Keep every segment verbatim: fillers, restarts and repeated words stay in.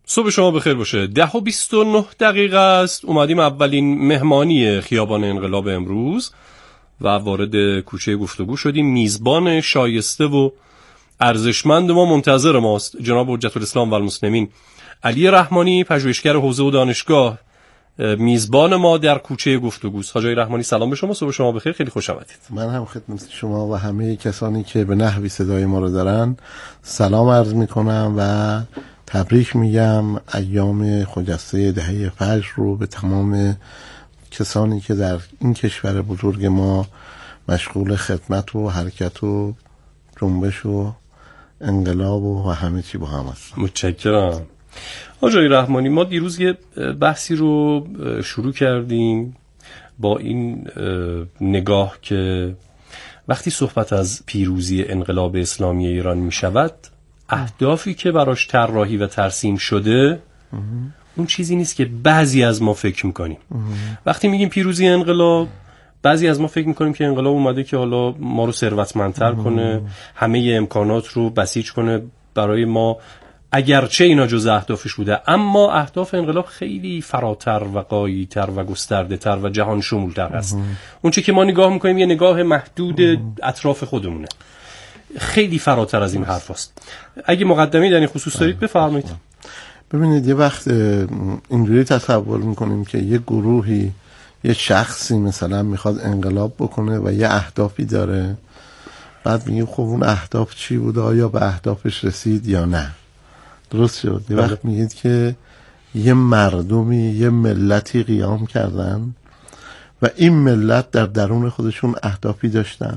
صبح شما بخیر باشه. ده و بیست و نه دقیقه است. اومدیم اولین مهمانی خیابان انقلاب امروز و وارد کوچه گفتگو شدیم. میزبان شایسته و ارزشمند ما منتظر ماست جناب حجت الاسلام و المسلمین علی رحمانی، پژوهشگر حوزه و دانشگاه، میزبان ما در کوچه گفتگوست. حاج رحمانی سلام به شما، صبح شما بخیر، خیلی خوش آمدید. من هم خدمت شما و همه کسانی که به نحوی صدای ما رو دارن سلام عرض میکنم و تبریک میگم ایام خجسته دهه فجر رو به تمام کسانی که در این کشور بزرگ ما مشغول خدمت و حرکت و جنبش و انقلاب و همه چی با هم هست. متشکرم. آقای رحمانی، ما دیروز یه بحثی رو شروع کردیم با این نگاه که وقتی صحبت از پیروزی انقلاب اسلامی ایران می شود، اهدافی که براش طراحی و ترسیم شده اون چیزی نیست که بعضی از ما فکر میکنیم. وقتی میگیم پیروزی انقلاب، بعضی از ما فکر میکنیم که انقلاب اومده که حالا ما رو ثروتمندتر کنه، همه امکانات رو بسیج کنه برای ما، اگرچه اینا جز اهدافش بوده، اما اهداف انقلاب خیلی فراتر و غایی‌تر و گسترده‌تر و جهان شمول‌تر هست. اون چیزی که ما نگاه میکنیم یه نگاه محدود اطراف خودمونه، خیلی فراتر از این حرف هست. اگه مقدمه‌ای در این خصوص دارید بفرمایید. ببینید، یه وقت اینجوری تصور میکنیم که یه گروهی، یه شخصی مثلا میخواد انقلاب بکنه و یه اهدافی داره، بعد میگیم خب اون اهداف چی بوده، آیا به اهدافش رسید یا نه. درست شد. یه وقت میگید که یه مردمی، یه ملتی قیام کردن و این ملت در درون خودشون اهدافی داشتن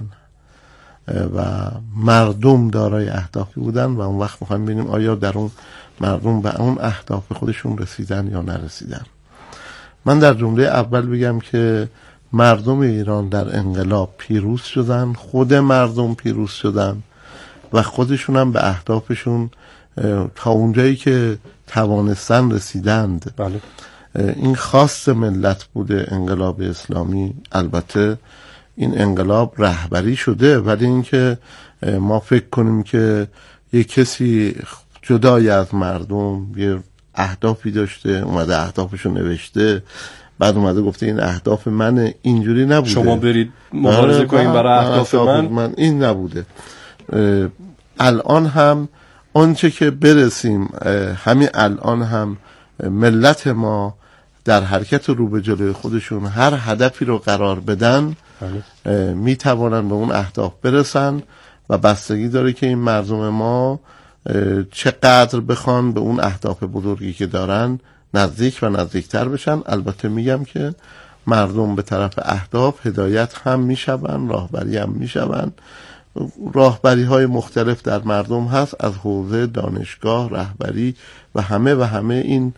و مردم دارای اهدافی بودن و اون وقت میخوایم ببینیم آیا در اون مردم به اون اهداف خودشون رسیدن یا نرسیدن. من در جمله اول بگم که مردم ایران در انقلاب پیروز شدن، خود مردم پیروز شدن و خودشون هم به اهدافشون تا اونجایی که توانستن رسیدند. بله. این خاص ملت بوده انقلاب اسلامی. البته این انقلاب رهبری شده، ولی اینکه ما فکر کنیم که یک کسی جدای از مردم یه اهدافی داشته، اومده اهدافشو نوشته، بعد اومده گفته این اهداف منه، اینجوری نبوده. شما برید مبارزه کنین برای اهداف من. من این نبوده. الان هم آنچه که برسیم، همین الان هم ملت ما در حرکت رو به جلوی خودشون هر هدفی رو قرار بدن می توانن به اون اهداف برسن و بستگی داره که این مردم ما چقدر بخوان به اون اهداف بزرگی که دارن نزدیک و نزدیکتر بشن. البته میگم که مردم به طرف اهداف هدایت هم میشون، راهبری هم میشون. راهبری های مختلف در مردم هست، از حوزه دانشگاه، رهبری و همه و همه این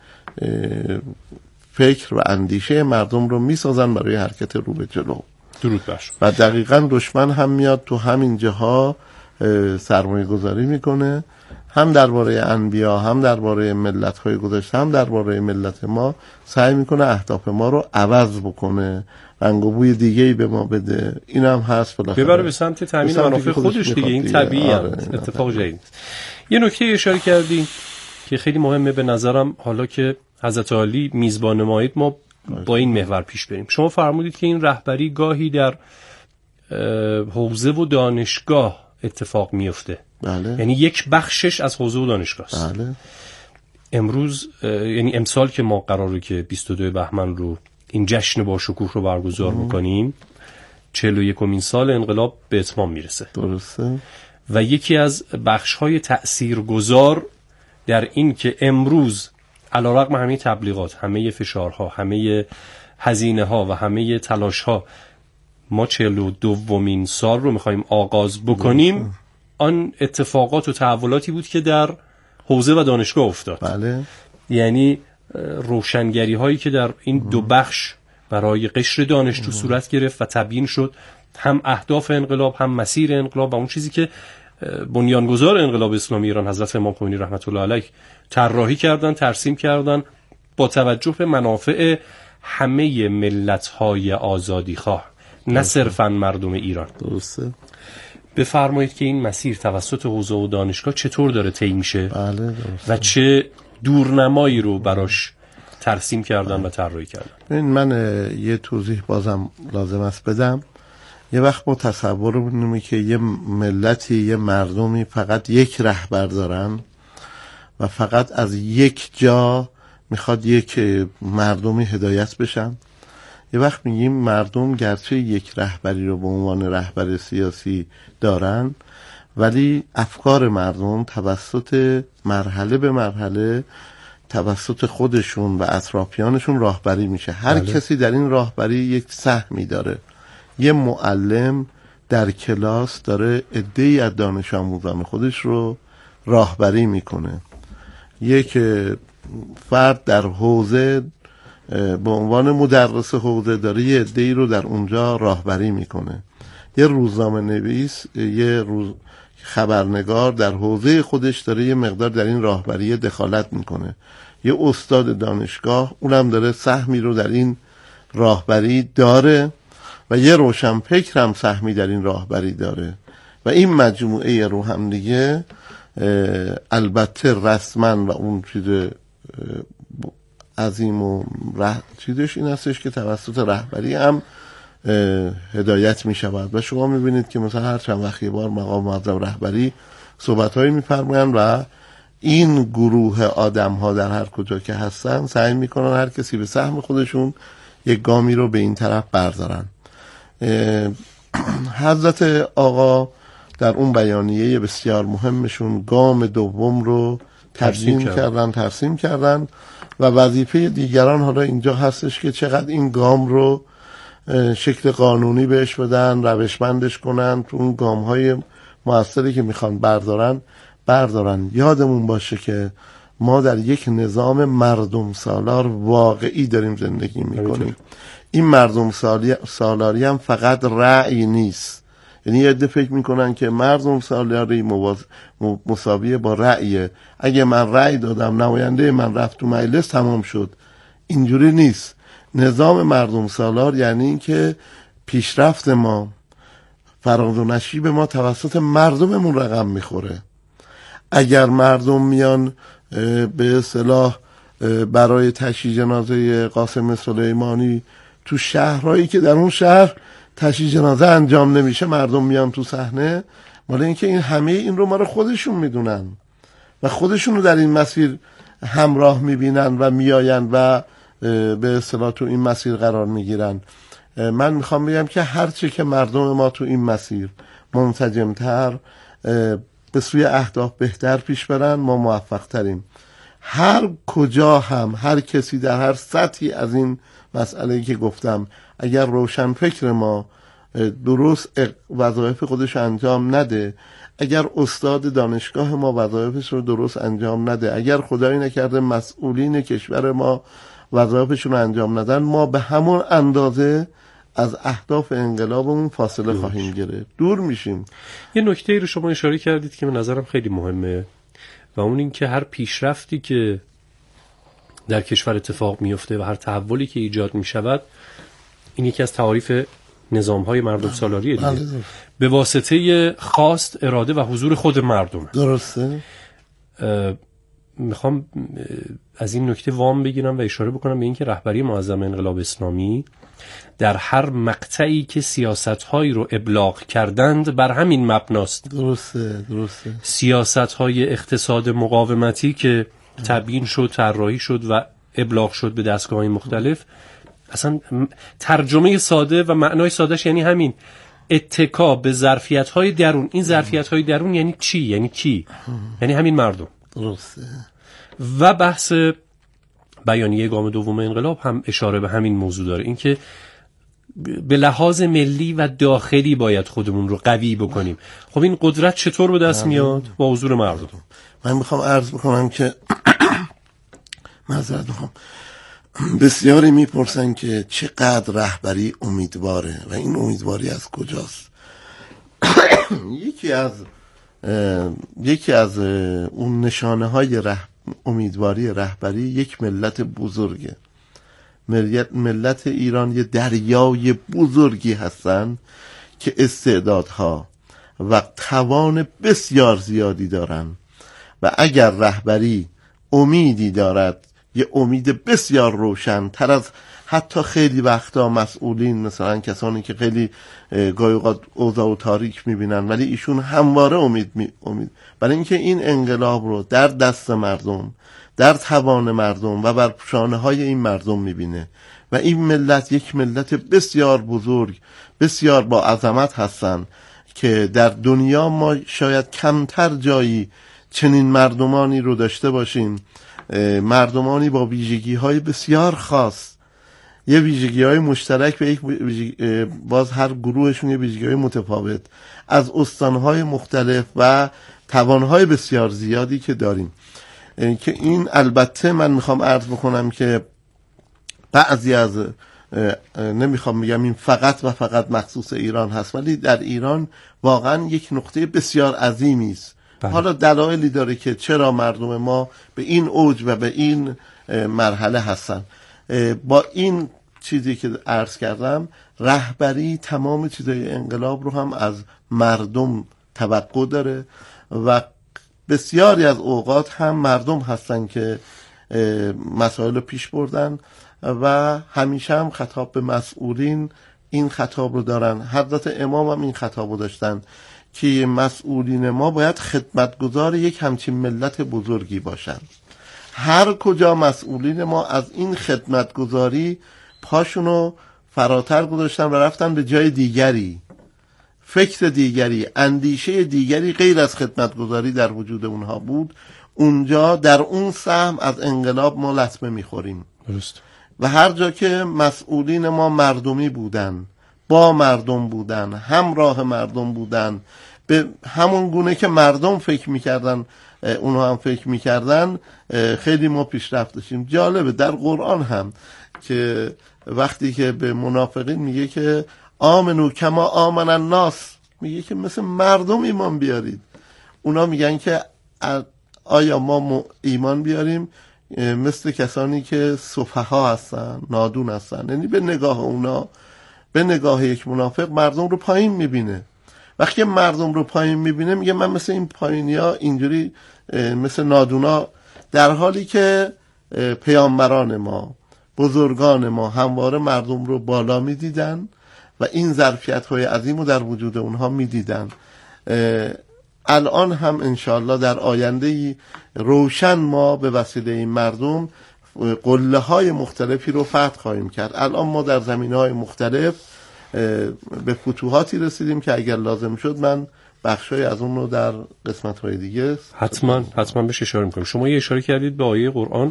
فکر و اندیشه مردم رو میسازن برای حرکت رو به جلو. درود بر شما. و دقیقاً دشمن هم میاد تو همین جاها سرمایه گذاری میکنه، هم درباره انبیا، هم درباره ملت های گذشته، هم درباره ملت ما، سعی میکنه اهداف ما رو عوض بکنه، رنگ و بوی دیگه‌ای به ما بده. اینم هست بالاخره ببره به سمت تامین منافع خودش دیگه. این طبیعیه. آره، اتفاق جدید. یه نکته اشاره کردیم که خیلی مهمه به نظرم، حالا که حضرت علی میزبان مایید، ما با این محور پیش بریم. شما فرمودید که این رهبری گاهی در حوزه و دانشگاه اتفاق میفته. بله. یعنی یک بخشش از حوزه و دانشگاه است. بله. امروز یعنی امسال که ما قراره که بیست و دو بهمن رو این جشن با شکوه رو برگزار بکنیم، چهل و یکمین سال انقلاب به اتمام میرسه. درسته. و یکی از بخش‌های تأثیرگذار در این که امروز علیرغم همه تبلیغات، همه فشارها، همه هزینه‌ها و همه تلاش‌ها، ما چهل و دومین سال رو می‌خوایم آغاز بکنیم. درسته. آن اتفاقات و تحولاتی بود که در حوزه و دانشگاه افتاد. بله. یعنی روشنگری هایی که در این دو بخش برای قشر دانشجو صورت گرفت و تبیین شد، هم اهداف انقلاب، هم مسیر انقلاب و اون چیزی که بنیانگذار انقلاب اسلامی ایران حضرت امام خمینی رحمت الله علیه طراحی کردن، ترسیم کردن با توجه به منافع همه ملت‌های آزادیخواه، نه صرفاً مردم ایران. درسته. بفرمایید که این مسیر توسط حوزه و دانشگاه چطور داره طی میشه؟ بله درسته. و چه دورنمایی رو براش ترسیم کردن و طراحی کردن. ببین من یه توضیح بازم لازم است بدم. یه وقت ما تصور می‌کنیم که یه ملتی، یه مردمی فقط یک رهبر دارن و فقط از یک جا میخواد یک مردمی هدایت بشن. یه وقت میگیم مردم گرچه یک رهبری رو به عنوان رهبر سیاسی دارن، ولی افکار مردم توسط مرحله به مرحله توسط خودشون و اطرافیانشون راهبری میشه. هر بله. کسی در این راهبری یک سهمی داره. یه معلم در کلاس داره عده‌ای از دانش آموزان خودش رو راهبری میکنه. یک فرد در حوزه به عنوان مدرس حوزه داره یه عده‌ای رو در اونجا راهبری میکنه. یه روزنامه نویس، یه روز خبرنگار در حوزه خودش داره یه مقدار در این راهبری دخالت میکنه. یه استاد دانشگاه اونم داره سهمی رو در این راهبری داره و یه روشنفکر هم سهمی در این راهبری داره و این مجموعه رو هم دیگه البته رسما و اون چیز عظیم و ره... چیزش این هستش که توسط رهبری هم هدایت می شود و شما می بینید که مثلا هر چند وقت یه بار مقام معظم رهبری صحبت هایی می فرمایند و این گروه آدم ها در هر کجا که هستن سعی می کنن هر کسی به سهم خودشون یک گامی رو به این طرف بردارن. حضرت آقا در اون بیانیه بسیار مهمشون گام دوم رو ترسیم کردن ترسیم کردن و وظیفه دیگران حالا اینجا هستش که چقدر این گام رو شکل قانونی بهش بدن، روشمندش کنن، تو اون گام های موثری که میخوان بردارن بردارن. یادمون باشه که ما در یک نظام مردم سالار واقعی داریم زندگی میکنیم. این مردم سالاری هم فقط رأی نیست. یعنی یه عده فکر میکنن که مردم سالاری مساویه با رأیه. اگه من رأی دادم نماینده من رفت تو مجلس تمام شد. اینجوری نیست. نظام مردم سالار یعنی این که پیشرفت ما، فراز و نشیب ما توسط مردممون رقم میخوره. اگر مردم میان به اصطلاح برای تشییع جنازه قاسم سلیمانی تو شهرهایی که در اون شهر تشییع جنازه انجام نمیشه مردم میان تو صحنه، مال اینکه این همه این رو ما رو خودشون میدونن و خودشون رو در این مسیر همراه میبینن و میآین و به اصطلاح تو این مسیر قرار میگیرن. من میخوام بگم که هرچه که مردم ما تو این مسیر منسجمتر به سوی اهداف بهتر پیش برن ما موفق تریم. هر کجا هم هر کسی در هر سطحی از این مسئله‌ای که گفتم اگر روشن فکر ما درست وظایف خودش انجام نده، اگر استاد دانشگاه ما وظایفش رو درست انجام نده، اگر خدایی نکرده مسئولین کشور ما وظایفشون رو انجام ندن، ما به همون اندازه از اهداف انقلابمون فاصله دور خواهیم گرفت، دور میشیم. یه نکته رو شما اشاره کردید که به نظرم خیلی مهمه و اون این که هر پیشرفتی که در کشور اتفاق میفته و هر تحولی که ایجاد میشود این یکی از تعاریف نظام‌های مردم سالاریه دیگه. به واسطه خواست، اراده و حضور خود مردم. درسته. میخوام از این نکته وام بگیرم و اشاره بکنم به اینکه رهبری معظم انقلاب اسلامی در هر مقطعی که سیاست‌هایی رو ابلاغ کردند بر همین مبناست. درسته درسته. سیاست‌های اقتصاد مقاومتی که تبیین شد، طراحی شد و ابلاغ شد به دستگاه‌های مختلف، اصلا ترجمه ساده و معنای سادهش یعنی همین اتکا به ظرفیت‌های درون. این ظرفیت‌های درون یعنی چی؟ یعنی کی؟ یعنی همین مردم. درسته. و بحث بیانیه گام دوم انقلاب هم اشاره به همین موضوع داره، اینکه به لحاظ ملی و داخلی باید خودمون رو قوی بکنیم. خب این قدرت چطور به دست میاد؟ با حضور مردم. من میخوام عرض بکنم که معذرت میخوام، بسیاری میپرسن که چقدر رهبری امیدواره و این امیدواری از کجاست. یکی از یکی از اون نشانه های ره... امیدواری رهبری یک ملت بزرگه. ملت, ملت ایران یه دریای بزرگی هستن که استعدادها و توان بسیار زیادی دارن و اگر رهبری امیدی دارد، یه امید بسیار روشن تر از حتی خیلی وقتا مسئولین، مثلا کسانی که خیلی گاهی اوقات اوضاع و تاریک میبینن، ولی ایشون همواره امید می امید برای اینکه این انقلاب رو در دست مردم، در توان مردم و بر شانه های این مردم میبینه و این ملت یک ملت بسیار بزرگ، بسیار با عظمت هستن که در دنیا ما شاید کمتر جایی چنین مردمانی رو داشته باشیم، مردمانی با ویژگی های بسیار خاص، یه ویژگی های مشترک و یک باز هر گروهشون یه ویژگی های متفاوت از استانهای مختلف و توانهای بسیار زیادی که داریم. که این البته من میخوام عرض بکنم که بعضی از، نمیخوام بگم این فقط و فقط مخصوص ایران هست، ولی در ایران واقعا یک نقطه بسیار عظیمی است. حالا دلایلی داره که چرا مردم ما به این اوج و به این مرحله هستن. با این چیزی که عرض کردم، رهبری تمام چیزای انقلاب رو هم از مردم توقع داره و بسیاری از اوقات هم مردم هستن که مسائل پیش بردن و همیشه هم خطاب به مسئولین این خطاب رو دارن. حضرت امام هم این خطاب رو داشتن که مسئولین ما باید خدمتگزار یک همچین ملت بزرگی باشن. هر کجا مسئولین ما از این خدمتگزاری پاشونو فراتر گذاشتن و رفتن به جای دیگری، فکر دیگری، اندیشه دیگری غیر از خدمتگزاری در وجود اونها بود، اونجا در اون سهم از انقلاب ما لطمه میخوریم. درست. و هر جا که مسئولین ما مردمی بودن، با مردم بودن، همراه مردم بودن، به همون گونه که مردم فکر میکردن اونها هم فکر میکردن، خیلی ما پیشرفت داشتیم. جالبه در قرآن هم که وقتی که به منافقین میگه که آمنو کما آمن الناس، میگه که مثل مردم ایمان بیارید، اونا میگن که آیا ما ایمان بیاریم مثل کسانی که سفها هستن، نادون هستن. یعنی به نگاه اونا، به نگاه یک منافق مردم رو پایین میبینه. وقتی مردم رو پایین میبینه میگه من مثل این پایینی ها اینجوری مثل نادونا، در حالی که پیامبران ما، بزرگان ما همواره مردم رو بالا میدیدن و این ظرفیت های عظیم رو در وجود اونها میدیدن. الان هم انشاءالله در آینده روشن ما به وسیله این مردم قله های مختلفی رو فتح خواهیم کرد. الان ما در زمینه های مختلف به فتوحاتی رسیدیم که اگر لازم شد من بخشای از اون رو در قسمت های دیگه حتما حتما بهش اشاره میکنم. شما یه اشاره کردید به آیه قرآن،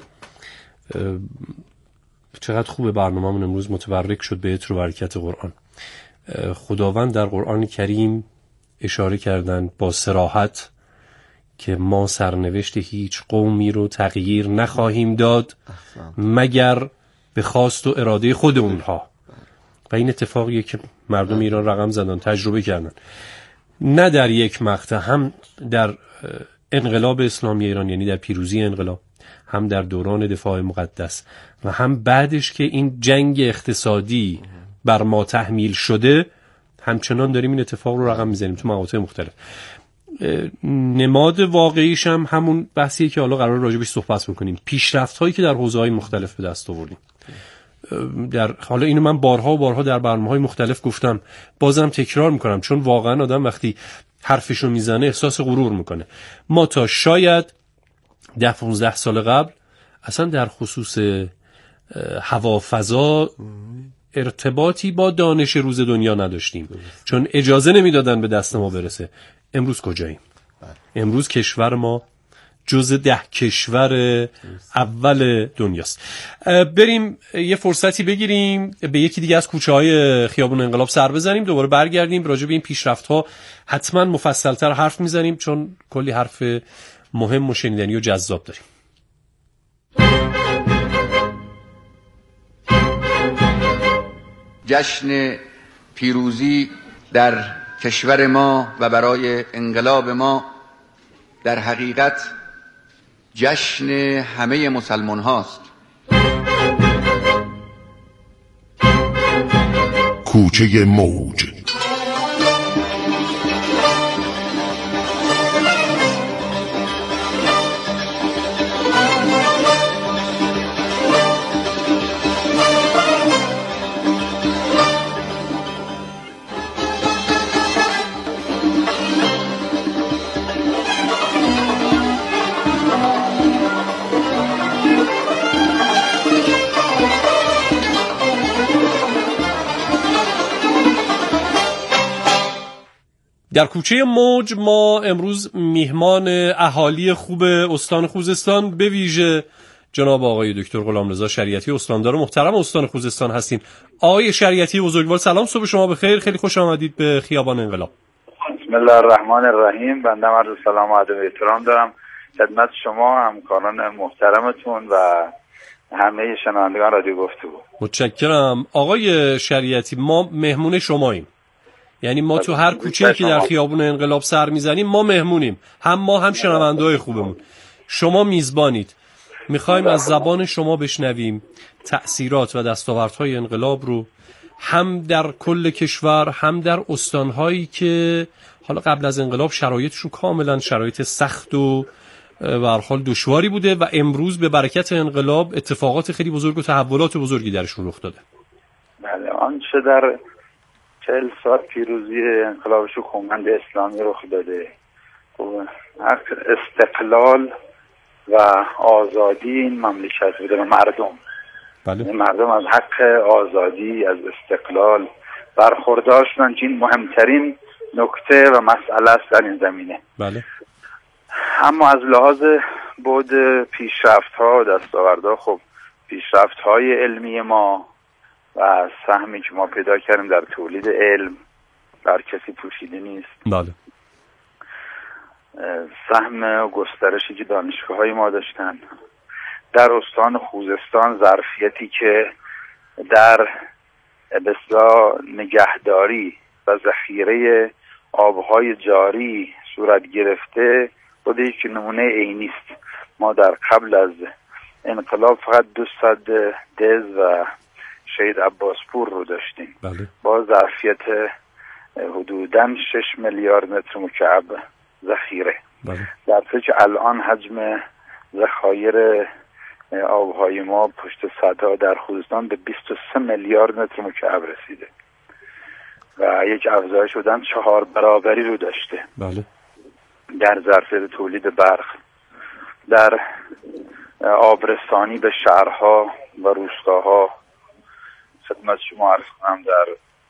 چقدر خوبه برنامه‌مون امروز متبرک شد به اتر و برکت قرآن. خداوند در قرآن کریم اشاره کردن با صراحت که ما سرنوشت هیچ قومی رو تغییر نخواهیم داد مگر به خواست و اراده خود اونها. و این اتفاقیه که مردم ایران رقم زدن، تجربه کردن، نه در یک مقطع، هم در انقلاب اسلامی ایران یعنی در پیروزی انقلاب، هم در دوران دفاع مقدس و هم بعدش که این جنگ اقتصادی بر ما تحمیل شده، همچنان داریم این اتفاق رو رقم میزنیم تو مقاطع مختلف. نماد واقعیش هم همون بحثیه که حالا قرار راجع بهش صحبت بکنیم، پیشرفت هایی که در حوزه‌های مختلف به دست آوردیم. در حالا اینو من بارها و بارها در برنامه‌های مختلف گفتم، بازم تکرار میکنم، چون واقعا آدم وقتی حرفشو میزنه احساس غرور میکنه. ما تا شاید ده پونزده سال قبل اصلا در خصوص هوا فضا ارتباطی با دانش روز دنیا نداشتیم، چون اجازه نمیدادن به دست ما برسه. امروز کجاییم؟ امروز کشور ما جز ده کشور اول دنیاست. بریم یه فرصتی بگیریم به یکی دیگه از کوچه های خیابون انقلاب سر بزنیم، دوباره برگردیم راجع به این پیشرفت ها حتما مفصلتر حرف میزنیم، چون کلی حرف مهم و شنیدنی و جذاب داریم. جشن پیروزی در کشور ما و برای انقلاب ما در حقیقت جشن همه مسلمان هاست. کوچه موج. در کوچه موج ما امروز میهمان اهالی خوب استان خوزستان به ویژه جناب آقای دکتر غلامرضا شریعتی استاندار محترم استان خوزستان هستیم. آقای شریعتی بزرگوار سلام، صبح شما بخیر، خیلی خوش آمدید به خیابان انقلاب. بسم الله الرحمن الرحیم. بنده عرض سلام و ادب و احترام دارم خدمت شما، همکاران محترمتون و همه شنوندگان رادیو گفتگو. متشکرم آقای شریعتی. ما مهمون شماییم، یعنی ما تو هر کوچه‌ای که در خیابون انقلاب سر میزنیم ما مهمونیم، هم ما هم شنونده‌های خوبمون. شما میزبانید، میخوایم از زبان شما بشنویم تأثیرات و دستاوردهای انقلاب رو، هم در کل کشور هم در استانهایی که حالا قبل از انقلاب شرایطشون کاملا شرایط سخت و به هر حال دشواری بوده و امروز به برکت انقلاب اتفاقات خیلی بزرگ و تحولات بزرگی درشون رخ داده. بله، آنچه در چهل سال پیروزی انقلاب شکوهمند اسلامی رخ داده، استقلال و آزادی این مملکت بوده و مردم بله. مردم از حق آزادی، از استقلال برخوردار شدن که این مهمترین نکته و مسئله است در این زمینه. بله. اما از لحاظ بود پیشرفت ها و دستاوردها، خب پیشرفت های علمی ما و سهمی که ما پیدا کردیم در تولید علم بر کسی پوشیده نیست. بله. سهم گسترشی که دانشگاه های ما داشتن در استان خوزستان، ظرفیتی که در بسیار نگهداری و ذخیره آبهای جاری صورت گرفته بوده، یک نمونه عینی است. ما در قبل از انقلاب فقط دویست دز و شهید عباسپور رو داشتیم. بله. با ظرفیت حدوداً شش میلیارد متر مکعب ذخیره. بله. در حالی که الان حجم ذخایر آبهای ما پشت سدها در خوزستان به بیست و سه میلیارد متر مکعب رسیده و یک افزایش شدن چهار برابری رو داشته. بله. در ظرفیت تولید برق، در آبرسانی به شهرها و روستاها، خدمت شما عرض کنم در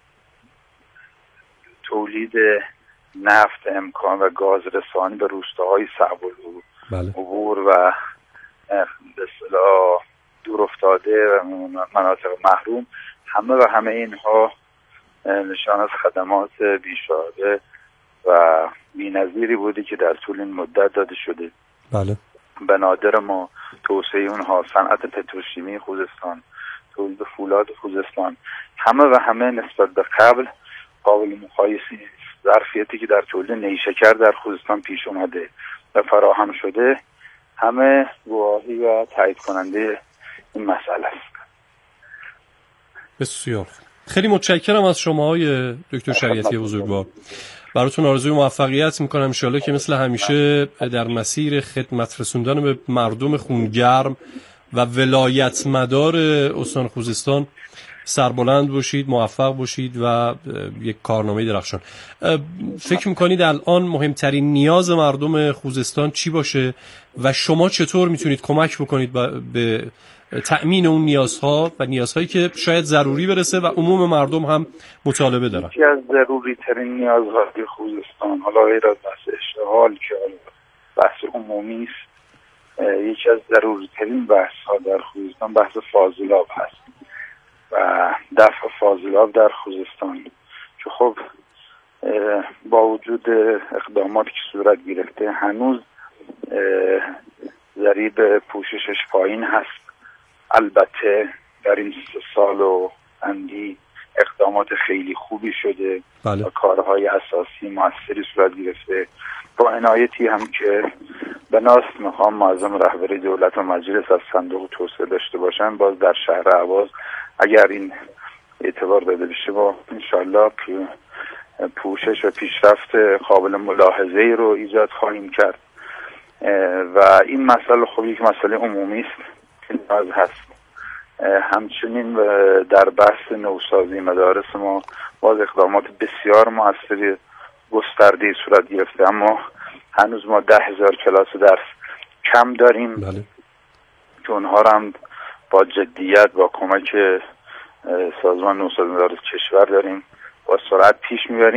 تولید نفت امکان و گاز رسانی به روستاهای صعب العبور و به اصطلاح دور افتاده و مناطق محروم، همه و همه اینها نشان از خدمات بیشاده و بی‌نظیری بودی که در طول این مدت داده شده. بله. به نادر ما توسعه اونها، صنعت پتروشیمی خوزستان، تولید فولاد خوزستان، همه و همه نسبت به قبل قابل مقایسه. ظرفیتی که در تولید نیشکر در خوزستان پیش اومده و فراهم شده همه گواهی و تایید کننده این مسئله است. بسیار خیلی متشکرم از شما های دکتر شریعتی بزرگوار. براتون آرزوی موفقیت میکنم ان شاءالله که مثل همیشه در مسیر خدمت رسوندن به مردم خونگرم و ولایت مدار استان خوزستان سربلند باشید، موفق باشید و یک کارنامه درخشان. فکر میکنید الان مهمترین نیاز مردم خوزستان چی باشه و شما چطور میتونید کمک بکنید به تأمین اون نیازها و نیازهایی که شاید ضروری برسه و عموم مردم هم مطالبه دارن؟ یکی از ضروری ترین نیازهای خوزستان، حالا غیر از بحث اشتغال که بحث عمومی است، یکی از ضروری ترین بحث ها در خوزستان بحث فاضلاب هست و دفع فاضلاب در خوزستان که خب با وجود اقداماتی که صورت گرفته هنوز ضریب پوششش پایین هست. البته در این سه سال و اندی اقدامات خیلی خوبی شده. بله. و کارهای اساسی موثری صورت گرفته با عنایتی هم که بناست مقام معظم رهبری دولت و مجلس از صندوق توسعه داشته باشن. باز در شهر اهواز اگر این اعتبار داده بشه با انشالله پوشش و پیشرفت قابل ملاحظه‌ای رو ایجاد خواهیم کرد و این مسئله خب یک مسئله عمومی است که نیاز هست. همچنین در بحث نوسازی مدارس ما باز اقدامات بسیار موثری گسترده صورت گرفته، اما هنوز ما ده هزار کلاس درس کم داریم. بله. که اونها رو هم با جدیت با کمک سازمان نوسازی مدارس کشور داریم با سرعت پیش میبریم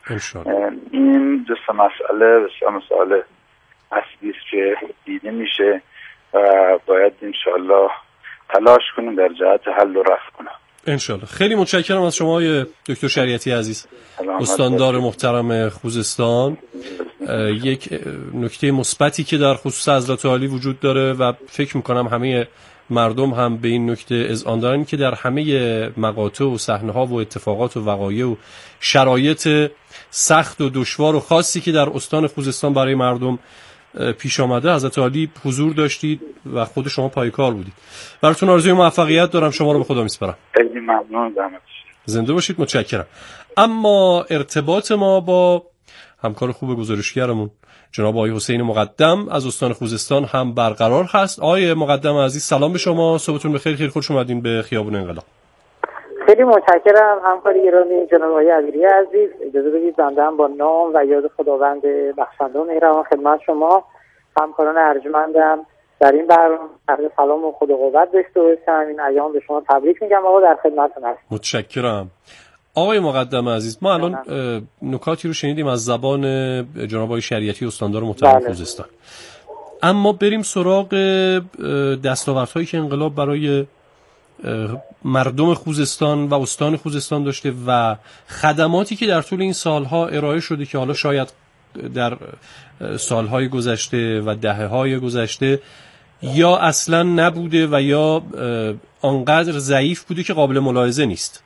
این دو سه مسئله بسیار مسئله اصلی است که دیده میشه و باید انشالله تلاش کنیم در جهت حل و رفع کنیم انشالله. خیلی متشکرم از شما دکتر شریعتی عزیز، استاندار محترم خوزستان. یک نکته مثبتی که در خصوص حضرت عالی وجود داره و فکر میکنم همه مردم هم به این نکته اذعان دارن که در همه مقاطع و صحنه‌ها و اتفاقات و وقایع و شرایط سخت و دشوار و خاصی که در استان خوزستان برای مردم پیش آمده حضرت عالی حضور داشتید و خود شما پای کار بودید. براتون آرزوی موفقیت دارم. شما رو به خدا میسپارم. خیلی ممنون. زنده باشید. متشکرم. اما ارتباط ما با همکار خوب گزارشگرمون جناب آقای حسین مقدم از استان خوزستان هم برقرار هست. آقای مقدم عزیز سلام به شما. صبحتون بخیر. خیلی خوش اومدین به خیابون انقلاب. خیلی متشکرم همکاری گرامی جناب آقای عبیری عزیز. اجازه بدید بنده هم با نام و یاد خداوند بخشنده و مهربان خدمت شما همکاران ارجمندم در این برنامه عرض سلام و خدا قوت داشته باشم. این ایام به شما تبریک میگم آقا، در خدمتتون هستم. متشکرم. آقای مقدم عزیز، ما الان نکاتی رو شنیدیم از زبان جناب آقای شریعتی استاندار محترم بله. خوزستان. اما بریم سراغ دستاوردهایی که انقلاب برای مردم خوزستان و استان خوزستان داشته و خدماتی که در طول این سالها ارائه شده که حالا شاید در سالهای گذشته و دهه‌های گذشته یا اصلا نبوده و یا آنقدر ضعیف بوده که قابل ملاحظه نیست.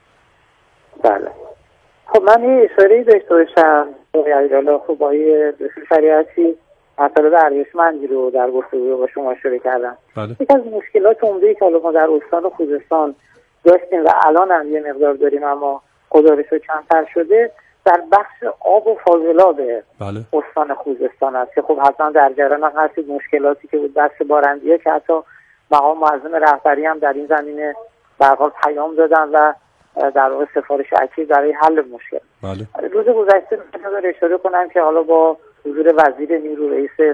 بله. خب من یه اشاره‌ای داشته باشم حالا خب آقای دکتر شریعتی مطالب ارزشمندی رو در گفتگو با شما شروع کردم. بله. یک از مشکلات عمده‌ای که حالا ما در استان خوزستان داشتیم و الان هم یه مقدار داریم اما خدا رو شکر کمتر شده در بخش آب و فاضلاب بله. استان خوزستان است که خب حتما در جریان هم هستید مشکلاتی که بود بخش بارندیه که حتی مقام معظم رهبری هم در این زمینه به هر حال پیام دادن و در واقع سفارش اکید برای حل مشکل. بله. روز گذشته می‌خوام اشاره کنم که حالا با حضور وزیر نیرو رئیس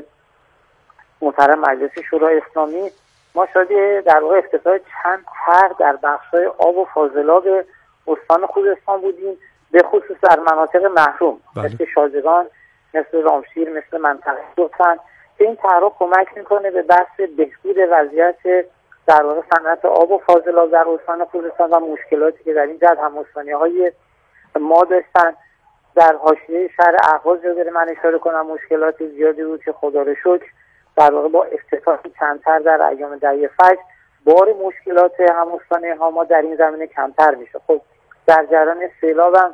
محترم مجلس شورای اسلامی ما شاهد در واقع افتتاح چند طرح در بخش‌های آب و فاضلاب استان خوزستان بودیم، به خصوص در مناطق محروم بله. مثل شازگان، مثل رامشیر، مثل منطقه لطفاً که این طرح کمک میکنه به بحث بهبود وضعیت در واقع صنعت آب و فاضلاب در استان خوزستان و مشکلاتی که در این جهت هم استانی‌های ما داشتن. در حاشیه شهر اهواز رو من اشاره کنم مشکلات زیادی بود که خدا رو شکر در واقع با افتتاح چندتر در ایام دهه فجر بار مشکلات هم‌استانی‌ها ما در این زمینه کمتر میشه. خب در جریان سیلابم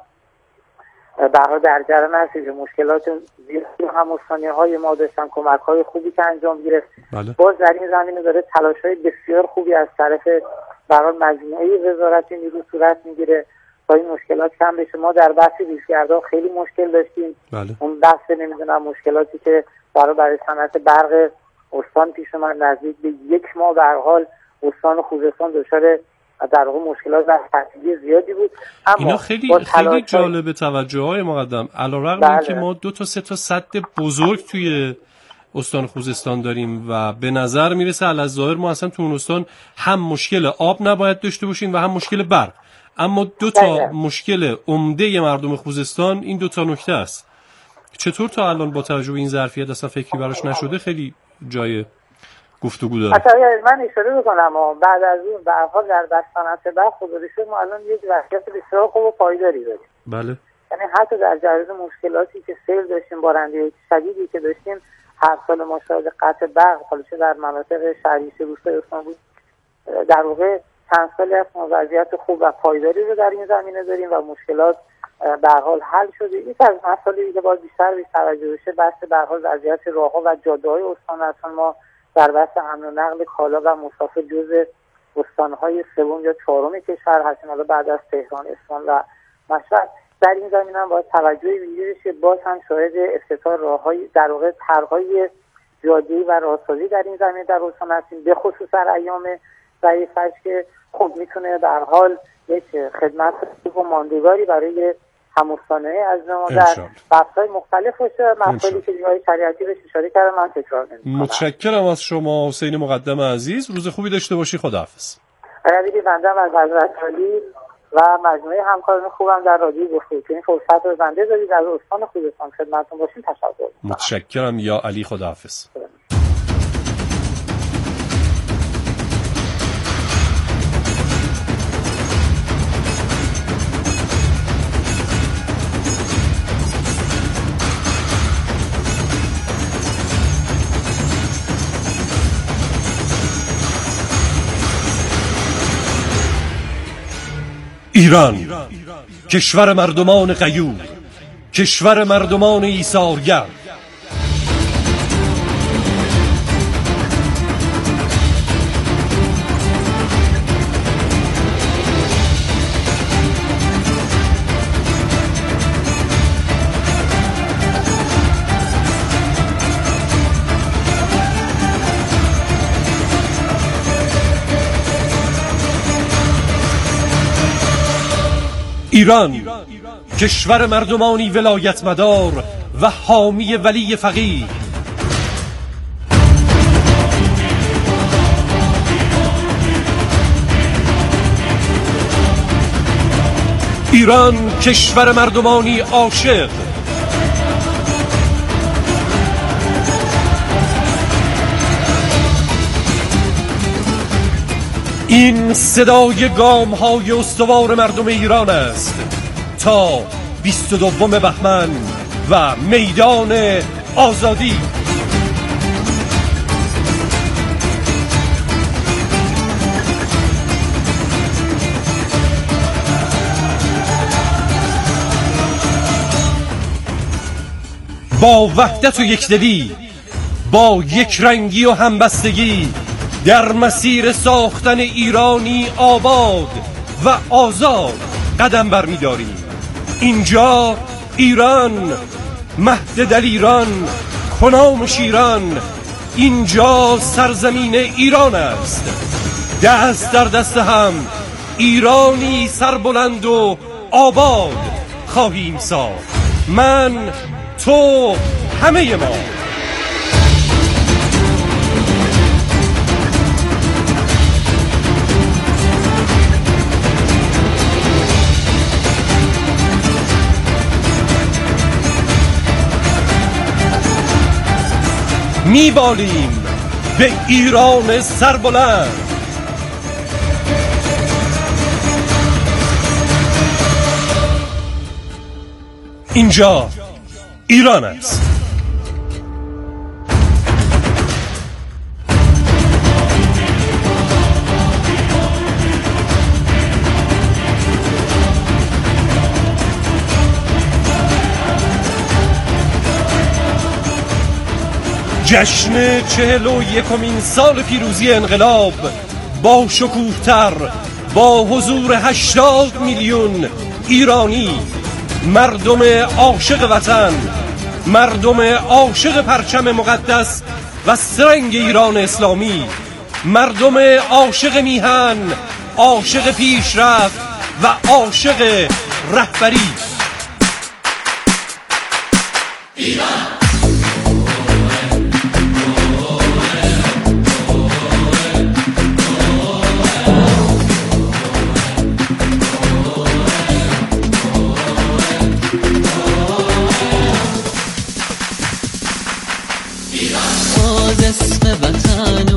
برای در جریان هست که مشکلات زیادی هم‌استانی‌های ما داشتن، کمک‌های خوبی که انجام گرفت. بله. باز در این زمینه داره تلاش‌های بسیار خوبی از طرف برای مجموعه وزارت نیرو صورت میگیره تا این مشکلات کم بشه. ما در بحث ریزگردها خیلی مشکل داشتیم. بله. اون بحث نمیدونم مشکلاتی که برای برای صنعت برق استان پیش اومد نزدیک به یک ماه به هر حال استان خوزستان دچار در واقع مشکلات و تعطیلی زیادی بود. اما اینا خیلی خیلی جالب توجه های مقدم علیرغم بله. اینکه ما دو تا سه تا سد بزرگ توی استان خوزستان داریم و به نظر میرسه الظاهر ما اصلا تو اون استان هم مشکل آب نباید داشته باشیم و هم مشکل برق، اما دو تا بله. مشکل عمده مردم خوزستان این دو تا نکته است. چطور تا الان با توجه به این ظرفیت اصلا فکری براش نشده؟ خیلی جای گفتگو داره. اصلا من اشاره بکنم بعد از اون به هر حال در بستانات برق خدا رو شکر ما الان یک وضعیت بسیار خوب و پایداری داریم. بله. یعنی حتی در جریان مشکلاتی که سیل داشتیم، بارندگی شدیدی که داشتیم، هر سال ما شاهد قطع برق حالا چه در مناطق شهریه روستای استان بود، در واقع چند سالی از ما وضعیت خوب و پایداری رو در این زمینه داریم و مشکلات به هر حال حل شده. یک از مسائلی که باید بیشتر بهش توجه بشه بحث به هر حال وضعیت راه‌ها و جاده‌های استان است. ما در بحث حمل و نقل کالا و مسافر جزء استان‌های سوم یا چهارم کشور هستیم، حالا بعد از تهران، اصفهان و مشهد. در این زمینه هم باید توجه ویژه‌ای بشه. باز هم شاهد افتتاح راه‌های در واقع طرح‌های جاده‌ای و راهسازی در این زمینه در استان هستیم، به خصوص در ایام دهه فجر که خب میتونه در حال یک خدمت خوب و ماندگاری برای هم‌استان‌های از ما در بحث‌های مختلف باشه. مسائلی که جای شریعتی بهش اشاره کردم من تکرار نمی‌کنم. متشکرم از شما حسین مقدم عزیز. روز خوبی داشته باشی. خداحافظ. عزیزی بنده از حضرت علی و مجموعه همکاران خوبم در رادیو گفتگو که این فرصت رو بنده دارید از استان خوزستان خدمتتون باشیم تشکر می‌کنم. متشکرم یا علی، خداحافظ. ایران، کشور مردمان غیور، کشور مردمان ایثارگر. ایران، کشور مردمانی ولایت مدار و حامی ولی فقیه. ایران، کشور مردمانی عاشق. این صدای گام های استوار مردم ایران است تا بیست و دوم بهمن و میدان آزادی. با وحدت و یکدلی، با یک رنگی و همبستگی در مسیر ساختن ایرانی آباد و آزاد قدم برمی‌داریم. اینجا ایران، مهد دلیران، کنام شیران، اینجا سرزمین ایران است. دست در دست هم ایرانی سربلند و آباد خواهیم ساخت. من، تو، همه ما. میبالیم به ایران سربلند. اینجا ایران است. جشن چهل و یکمین سال پیروزی انقلاب با شکوه‌تر، با حضور هشتاد میلیون ایرانی، مردم عاشق وطن، مردم عاشق پرچم مقدس و سرنگ ایران اسلامی، مردم عاشق میهن، عاشق پیشرفت و عاشق رهبری. ایران باز اسم وطن